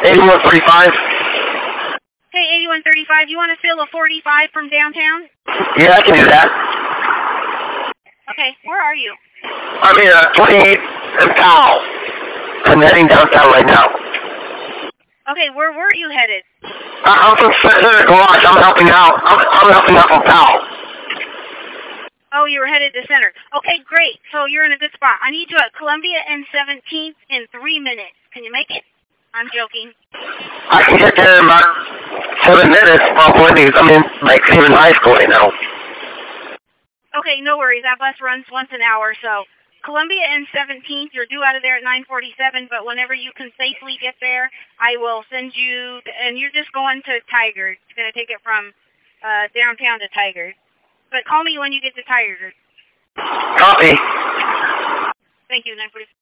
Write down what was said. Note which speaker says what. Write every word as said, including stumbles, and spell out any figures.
Speaker 1: eighty-one thirty-five.
Speaker 2: Hey, eighty-one thirty-five, you want to steal a forty-five from downtown?
Speaker 1: Yeah, I can do that.
Speaker 2: Okay, where are you?
Speaker 1: I'm in uh, twenty-eight and Powell. I'm heading downtown right now.
Speaker 2: Okay, where were you headed?
Speaker 1: Uh, I'm from Senator Garage. I'm helping out. I'm, I'm helping out from Powell.
Speaker 2: Oh, you were headed to center. Okay, great. So you're in a good spot. I need you at Columbia and seventeenth in three minutes. Can you make it? I'm joking.
Speaker 1: I can get there in about seven minutes. Probably. I'm in like even high school right now.
Speaker 2: Okay, no worries. That bus runs once an hour, so Columbia and seventeenth, you're due out of there at nine forty-seven, but whenever you can safely get there, I will send you, and you're just going to Tigard. It's going to take it from uh, downtown to Tigard. But call me when you get to Tigard.
Speaker 1: Copy.
Speaker 2: Thank you, nine forty-seven.